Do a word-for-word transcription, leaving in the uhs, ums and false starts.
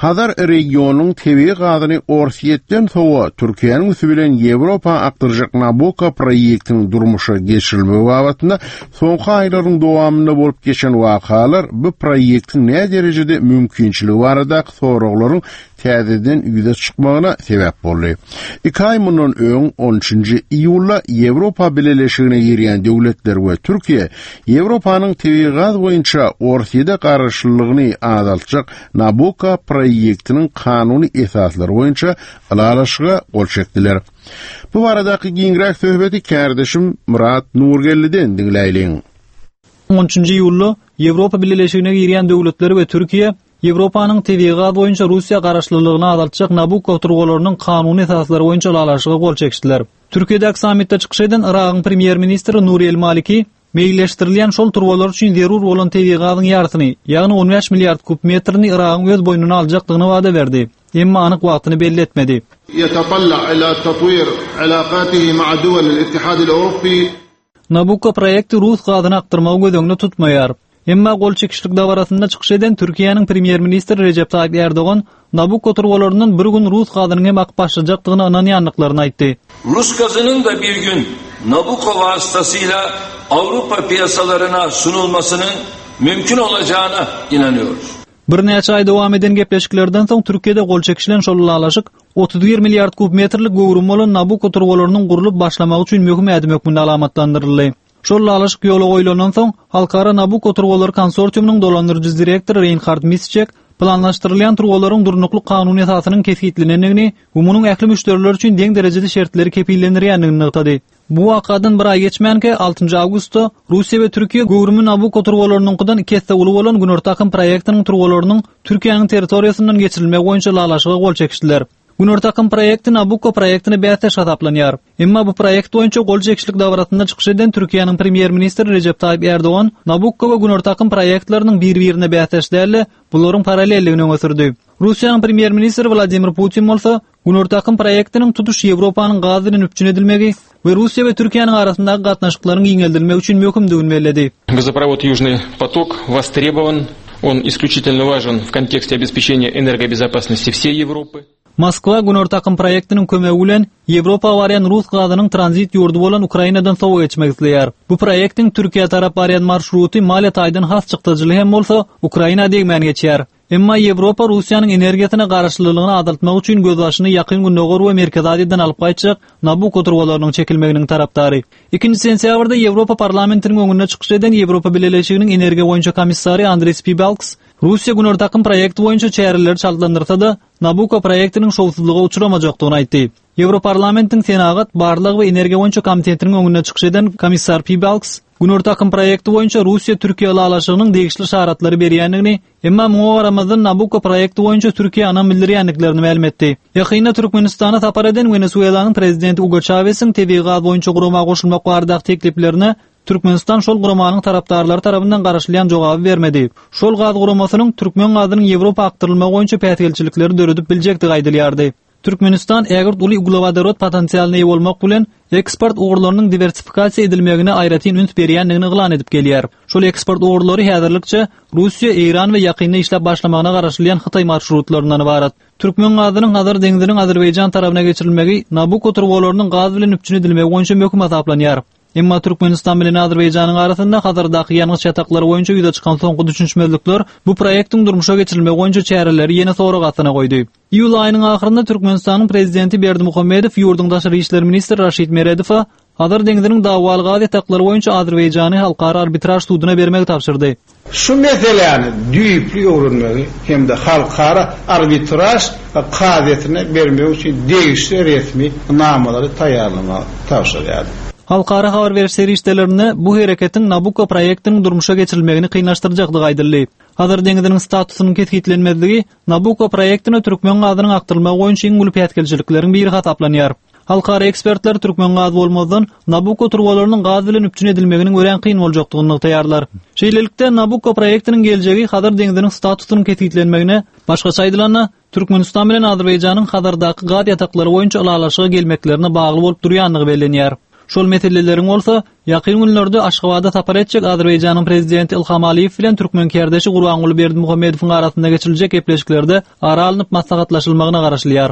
Hazar regionyň tebii gazyny Orsiýetden sowa Türkiýanyň üstü bilen Ýewropa akdyrjak Nabucco proýektiniň durmuşa geçirilmegi babatynda soňky aýlaryň dowamynda bolup geçen wakalar bu proýektiň näme derejede mümkinçiligi barada soraklaryň täzeden ýüze çykmagyna sebäp boldy. iki ay mundan öň on üçinji iýulda Ýewropa Birleşigine girýän döwletler we Türkiýe Ýewropanyň tebii gaz boýunça Orsiýede garaşlylygyny azaltjak Nabucco proýektiniň kanuny esaslary boýunça alalaşyga gol çekdiler. Bu baradaky giňrek söhbeti kardeşim Murat Nurgelli'den dinleýliň. on üçinji iýulda Ýewropa Birleşigine girýän döwletler we Türkiýe Ýewropanyň tebii gaz boýunça Russiýa garaşlylygyny azaltjak Nabucco turgalarynyň kanuny esaslary boýunça alalaşyga gol çekdiler. Türkiýedäki sammitde çykyş eden Iragyň premier ministri Nuri El-Maliki meýilleşdirilýän şol turgalar üçin zerur bolan tebii gazyň ýartyny, ýagny on beş milliard kub metrini Iragyň öz boýnuna aljakdygyny wada berdi. Emma anyk wagtyny belli etmedi. Yatapalla ila tatwir alaqatihi ma'a duwal al-ittihad al-Awropi. Nabucco proýekti Rus gazyny aktyrmagy gözüňde tutmaýar. Emma gol çekişlik dawarasynda çykyş eden Türkiýanyň premier ministri Recep Tayyip Erdogan Nabucco turgalarynyň bir gün Rus gazynyň hem akbaşlajakdygyny ananýanlyklaryny aýtdy. Rus gazynyň da bir gün Nabucco vasıtasıyla Avrupa piyasalarına sunulmasının mümkün olacağına inanıyoruz. Bir näçe ay dowam eden gepleşiklerden soň Türkiýede gol çekişilen şol alalaşyk otuz bir milliard kub metrlik gowrum bolan Nabucco turgalarynyň gurulyp başlamagy üçin möhüm ädim hökmünde alamatlandyryldy. Şol alalaşyk ýoly goýulan soň Halkara Nabucco turgalary konsorsiumynyň dolandyrjy direktory Reinhard Mischek planlaşdyrylýan turgalaryň durnukluk kanuny esasynyň kesgitlenenligini, umunyň ähli müşteriler üçin deň derejede şertleri kepillendirýändigini ýytdy. Bu wakadan bir ay geçmänke altynjy awgustda Russiýa we Türkiýe gowrumy Nabucco turgalarynyňkydan iki hesse uly bolan Günortakyň proýektiniň turgalarynyň Türkiýanyň territoriýasyndan geçirilmegi boýunça alalaşyga gol çekişdiler. Günortakyň proýekti Nabucco proýektini bätäş hasaplanýar. Emma bu proýekt boýunça gol çekişlik dawarasynda çykyş eden Türkiýanyň premier ministri Recep Tayyip Erdogan Nabucco we Günortakyň proýektlarynyň bir-birine bätäş däli, bularyň paralelligini öňe Russiýanyň premier ministri Vladimir Putin bolsa Günortakyň proýektiniň tutuş Ýewropanyň gaz bilen üpçün edilmegi we Russiýa we Türkiýanyň arasyndaky gatnaşyklaryň giňeldilmegi üçin möhümdigini bellädi. Газопровод Южный поток востребован, он исключительно важен в контексте обеспечения энергобезопасности всей Европы. Moskwa Günortakyň proýektiniň kömegi bilen Ýewropa barýan Rus gazynyň tranzit ýurdu bolan Ukrainadan sowa geçmek isleýär. Bu proýektiň Türkiýe tarap barýan marşruty Malat aýdan has çykdyjyly hem bolsa Ukraina degmän geçýär. Emma Ýewropa Russiýanyň energiýasyna garaşlylygyny azaltmak üçin göz başyny ýakyn günnäger we Merkez Aziýadan alyp gaýtjak Nabucco turgalarynyň çekilmeginiň tarapdary. ikinji sentýabrda Ýewropa parlamentiniň öňüne çykyş eden Ýewropa Birleşiginiň energiýa boýunça komissary Andris Piebalgs Russiýa Günortakyň proýekti boýunça çäreleri çaldandyrsa da Nabucco proýektiniň şowsuzlyga uçuramajakdygyny aýtdy. Ýewroparlamentiň Senagat barlyk we energiýa boýunça komitetiniň öňüne çykyş eden komissar Piebalgs Günortakyň proýekti boýunça Russiýa Türkiýe alalaşygynyň degişli şaratlary berýändigini, emma muňa Ramazan Nabucco proýekti boýunça Türkiýe ana bildirýänliklerini ma'lum etdi. Ýakynda Türkmenistana tapar eden Wenesuelanyň prezidenti Hugo Chávez'iň tebii gaz boýunça guruma goşulmak bardak tekliplerine Türkmenistan şol gurumanyň tarapdarlary tarapyndan garaşylýan jogaby bermedi. Şol gaz gurumasynyň Türkmen gazynyň Ýewropa aktyrylmagy boýunça pätgelçilikleri döredip biljekdi gaýdylýardy. Türkmenistan ägir uly uglevodorod potensialyny ýa bolmak bilen eksport uğurlarynyň diversifikasiýa edilmegine aýratyn üns berýändigini glan edip gelýär. Şol eksport uğurlary häzirlikçe Russiýa, Iran we ýakynda işlep başlamagyna garaşylýan Hytaý marşrutlaryndan ibarat. Türkmen gazynyň Hazar deňiziniň Azerbaýjan tarapyna geçirilmegi Nabucco turgalarynyň gaz bilen üpçün edilmegi boýunça möhüm hasaplanýar. Emma Türkmenistan bilen Azerbaýjanyň arasynda hazırdaky ýalňyz çataklary boýunça ýüze çykan soňky düşünçmezlikler bu proýektiň durmuşa geçirilmegi boýunça çäreleri ýene soragatsyna goýdy. Iýul aýynyň ahyrynda Türkmenistanyň prezidenti Berdimuhammedow ýurdun daşary işler ministri Raşid Meredowa Hazar deňiziniň dawaly gaz ýataklary boýunça Azerbaýjany halkara arbitraj sudyna bermegi tapşyrdy. Şu meseleni düýpli öwrenmegi hemde halkara arbitraj gazetine bermegi üçin degişli resmi namalary taýýarlamak tapşyrýar. Halkara habar beriş serişdelerini bu hereketiň Nabucco proýektiniň durmuşa geçirilmegini kıynaşdyrjakdygy aýdyldy. Hazır deňiziniň statusynyň kesgitlenmezligi Nabucco proýektine Türkmen gazynyň aktyrylmagy boýunça iň uly pätgelçilikleriň biri hasaplanýar. Halkara ekspertler Türkmen gaz bolmazdan Nabucco turgalarynyň gaz bilen üpçün edilmeginiň ören kyn boljakdygyny taýýarlar. Şeýlelikde Nabucco proýektiniň geljegi Hazır deňiziniň statusynyň kesgitlenmegine başgaça aýdylanyna Türkmenistan bilen Azerbaýjanyň hazırdaky gaz ýataklary boýunça alalaşyga gelmeklerine bagly bolup durýanlygy bellenýär. Şol meselelerin bolsa, ýakyn günlerde Aşgabatda tapar etjek Azerbaýjanyň prezidenti Ilham Aliýew bilen türkmen kärdeşi Gurbanguly Berdimuhammedowyň arasynda geçiriljek gepleşiklerde ara alınıp maslahatlaşylmagyna garaşylýar.